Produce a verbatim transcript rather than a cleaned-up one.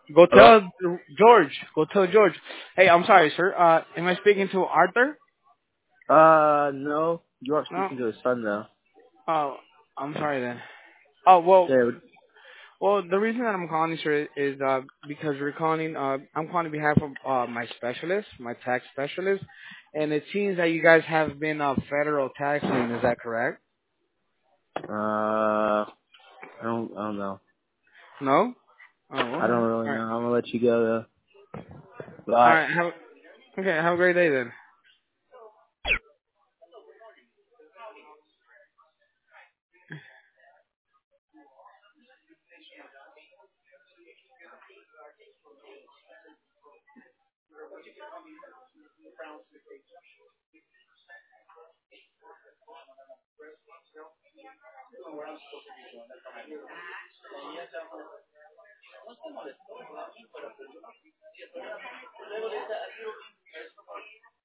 Go Hello? tell George. Go tell George. Hey, I'm sorry, sir. Uh, am I speaking to Arthur? Uh, no. You are No. speaking to his son, though. Oh, I'm sorry then. Oh well, Yeah. well the reason that I'm calling, sir, is uh because we're calling. Uh, I'm calling on behalf of uh my specialist, my tax specialist, and it seems that you guys have been uh federal tax lien. Is that correct? Uh, I don't, I don't know. No. Oh, I okay. don't All really know. right. I'm gonna let you go, though. All Bye. right. Have okay. Have a great day then.